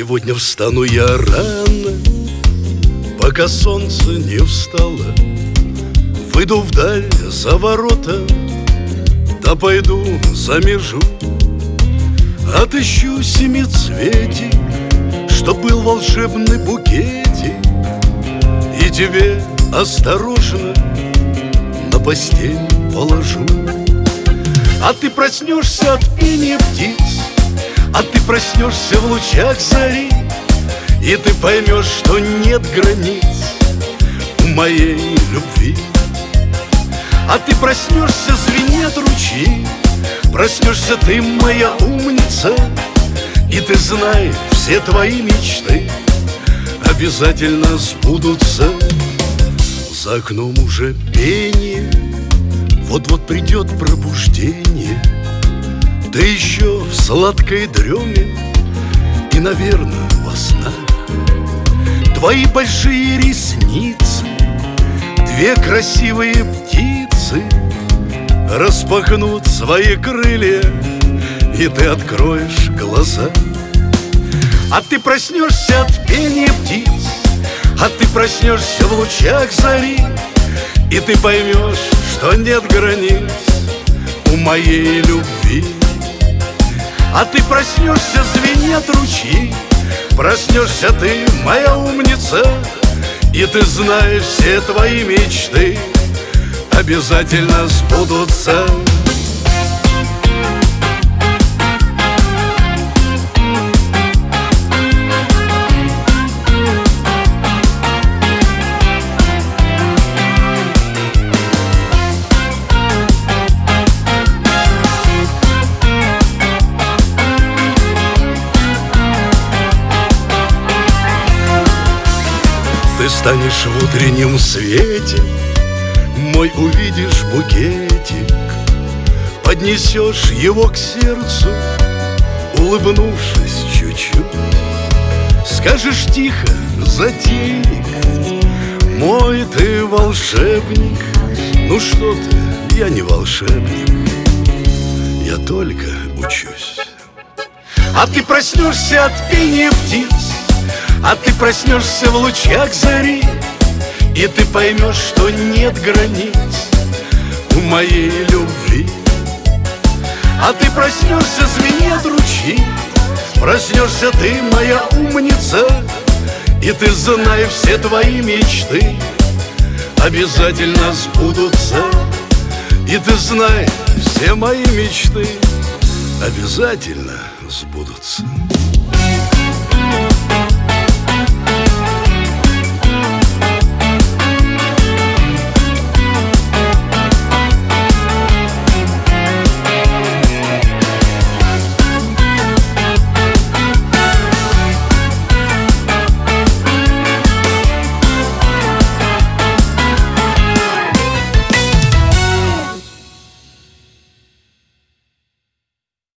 Сегодня встану я рано, пока солнце не встало. Выйду вдаль за ворота, да пойду за межу. Отыщу семицветик, что был волшебный букетик, и тебе осторожно на постель положу. А ты проснешься от пения птиц, а ты проснешься в лучах зари, и ты поймешь, что нет границ у моей любви. А ты проснешься, звенят ручьи, проснешься ты, моя умница, и ты знай, все твои мечты обязательно сбудутся. За окном уже пение, вот-вот придет пробуждение. Ты еще в сладкой дреме и, наверное, во снах. Твои большие ресницы, две красивые птицы распахнут свои крылья, и ты откроешь глаза. А ты проснешься от пения птиц, а ты проснешься в лучах зари, и ты поймешь, что нет границ у моей любви. А ты проснешься, звенят ручьи, проснешься ты, моя умница, и ты знаешь, все твои мечты обязательно сбудутся. Ты станешь в утреннем свете, мой увидишь букетик, поднесешь его к сердцу, улыбнувшись чуть-чуть. Скажешь тихо, затейник, мой ты волшебник. Ну что ты, я не волшебник, я только учусь. А ты проснешься от пения птиц, а ты проснешься в лучах зари, и ты поймешь, что нет границ у моей любви. А ты проснешься, звенят ручьи, проснешься ты, моя умница, и ты знай, все твои мечты обязательно сбудутся. И ты знай, все мои мечты обязательно сбудутся.